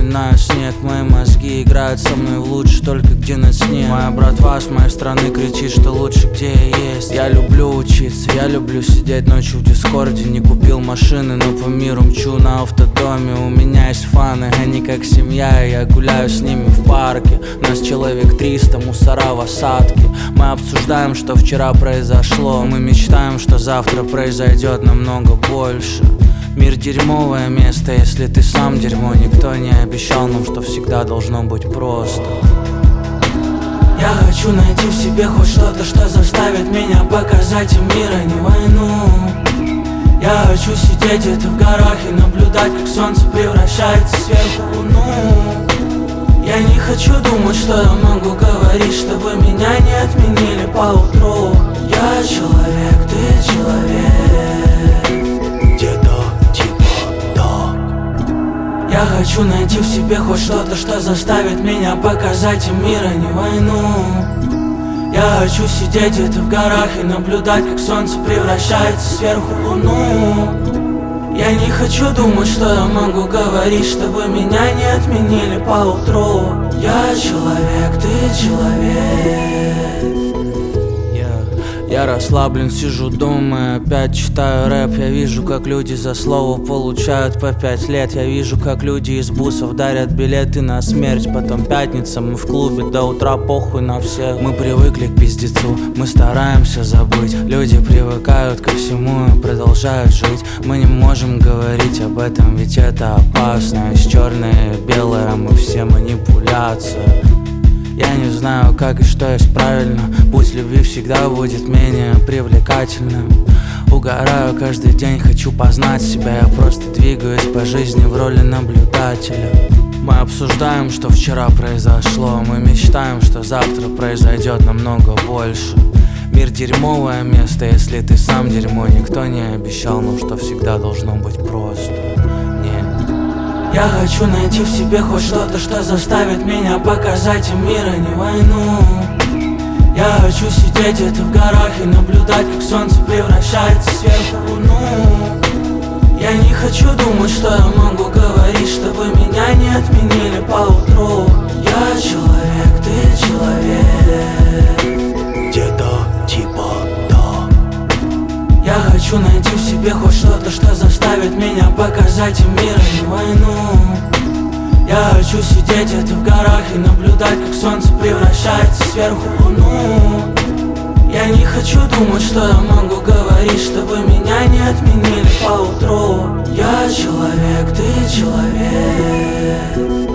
пинаю снег. Мои мозги играют со мной в лучше только где на сне. Моя братва с моей стороны кричит, что лучше где я есть. Я люблю учиться, я люблю сидеть ночью в дискорде. Не купил машины, но по миру мчу на автодоме. У меня есть фаны, они как семья, и я гуляю с ними в парке. Нас человек 300, мусора в осадке. Мы обсуждаем, что вчера произошло. Мы мечтаем, что завтра произойдет намного больше. Мир дерьмовое место, если ты сам дерьмо. Никто не обещал нам, что всегда должно быть просто. Я хочу найти в себе хоть что-то, что заставит меня показать им мир, а не войну. Я хочу сидеть где-то в горах и наблюдать, как солнце превращается сверху в луну. Я не хочу думать, что я могу говорить, чтобы меня не отменили поутру. Я человек, ты человек, где-то типа так. Я хочу найти в себе хоть что-то, что заставит меня показать им мир, а не войну. Я хочу сидеть где-то в горах и наблюдать, как солнце превращается сверху в луну. Я не хочу думать, что я могу говорить, чтобы меня не отменили поутру. Я человек, ты человек. Я расслаблен, сижу дома, опять читаю рэп. Я вижу, как люди за слово получают по 5 лет. Я вижу, как люди из бусов дарят билеты на смерть. Потом пятница, мы в клубе до утра, похуй на всех. Мы привыкли к пиздецу, мы стараемся забыть. Люди привыкают ко всему и продолжают жить. Мы не можем говорить об этом, ведь это опасно. Есть черное и белое, мы все манипуляция. Я не знаю, как и что есть правильно. Путь любви всегда будет менее привлекательным. Угораю каждый день, хочу познать себя. Я просто двигаюсь по жизни в роли наблюдателя. Мы обсуждаем, что вчера произошло. Мы мечтаем, что завтра произойдет намного больше. Мир дерьмовое место, если ты сам дерьмо. Никто не обещал нам, что всегда должно быть просто. Я хочу найти в себе хоть что-то, что заставит меня показать им мир, а не войну. Я хочу сидеть где-то в горах и наблюдать, как солнце превращается сверху в луну. Я не хочу думать, что я могу говорить, чтобы меня не отменили поутру. Я человек, ты человек, где-то типа так. Я хочу найти в себе хоть что-то, что заставит меня показать им мир, а не войну. Я хочу сидеть где-то в горах и наблюдать, как солнце превращается сверху в луну. Я не хочу думать, что я могу говорить, чтобы меня не отменили поутру. Я человек, ты человек.